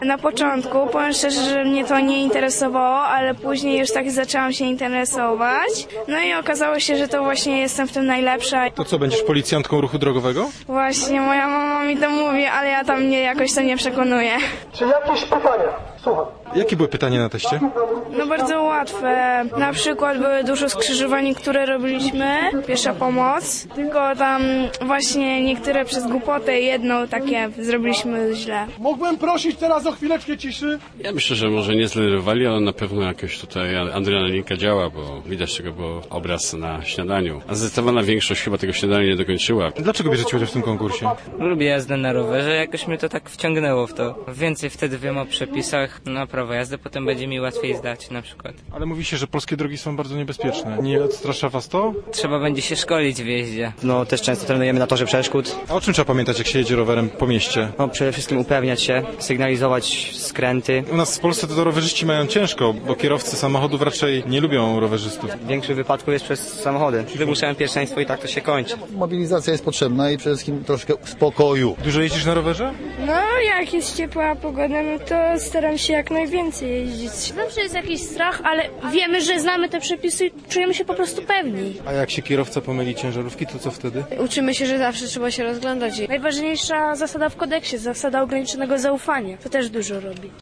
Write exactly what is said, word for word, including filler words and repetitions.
Na początku, powiem szczerze, że mnie to nie interesowało, ale później już tak zaczęłam się interesować. No i okazało się, że to właśnie jestem w tym najlepsza. To co, będziesz policjantką ruchu drogowego? Właśnie, moja mama mi to mówi, ale ja tam mnie jakoś to nie przekonuję. Czy jakieś pytania? Słucham. Jakie były pytania na teście? No bardzo łatwe. Na przykład były dużo skrzyżowań, które robiliśmy, pierwsza pomoc, tylko tam właśnie niektóre przez głupotę, jedno takie zrobiliśmy źle. Mógłbym prosić teraz o chwileczkę ciszy? Ja myślę, że może nie zdenerwowali, ale na pewno jakoś tutaj adrenalina działa, bo widać tego był obraz na śniadaniu. A zdecydowana większość chyba tego śniadania nie dokończyła. Dlaczego bierzecie udział w tym konkursie? Lubię jazdę na rowerze, jakoś mnie to tak wciągnęło w to. Więcej wtedy wiem o przepisach na prawo jazdy, potem będzie mi łatwiej zdać na przykład. Ale mówi się, że polskie drogi są bardzo niebezpieczne. Nie odstrasza was to? Trzeba będzie się szkolić w jeździe. No też często trenujemy na torze przeszkód. A o czym trzeba pamiętać, jak się jedzie rowerem po mieście? No przede wszystkim upewniać się, sygnalizować skręty. U nas w Polsce to rowerzyści mają ciężko, bo kierowcy samochodów raczej nie lubią rowerzystów. W większych wypadków jest przez samochody. Wymuszają pierwszeństwo i tak to się kończy. Mobilizacja jest potrzebna i przede wszystkim troszkę spokoju. Dużo jeździsz na rowerze? No, jak jest ciepła pogoda, no to staram się jak najwięcej jeździć. Zawsze jest jakiś strach, ale wiemy, że znamy te przepisy i czujemy się po prostu pewni. A jak się kierowca pomyli ciężarówki, to co wtedy? Uczymy się, że zawsze trzeba się rozglądać. Najważniejsza zasada w kodeksie, zasada ograniczonego zaufania. To też dużo robi.